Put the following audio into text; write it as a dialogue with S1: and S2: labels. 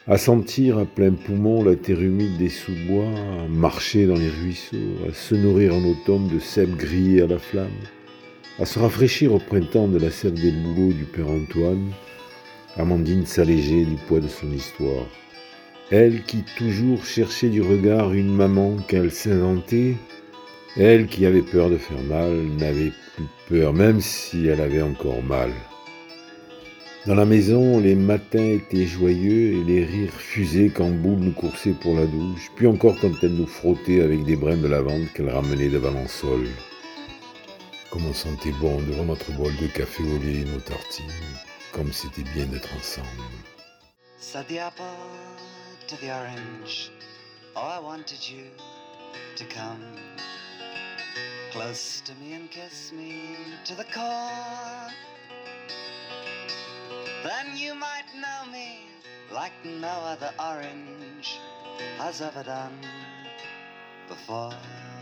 S1: à sentir à plein poumon la terre humide des sous-bois, à marcher dans les ruisseaux, à se nourrir en automne de cèpes grillés à la flamme, à se rafraîchir au printemps de la sève des bouleaux du père Antoine, Amandine s'allégeait du poids de son histoire. Elle qui toujours cherchait du regard une maman qu'elle s'inventait, elle qui avait peur de faire mal, n'avait plus peur, même si elle avait encore mal. Dans la maison, les matins étaient joyeux et les rires fusaient quand Boule nous coursait pour la douche, puis encore quand elle nous frottait avec des brins de lavande qu'elle ramenait de Valençol. Comme on sentait bon devant notre bol de café au lait et nos tartines, comme c'était bien d'être ensemble.
S2: Said the apple to the orange, oh, I wanted you to come close to me and kiss me to the core. Then you might know me like no other orange has ever done before.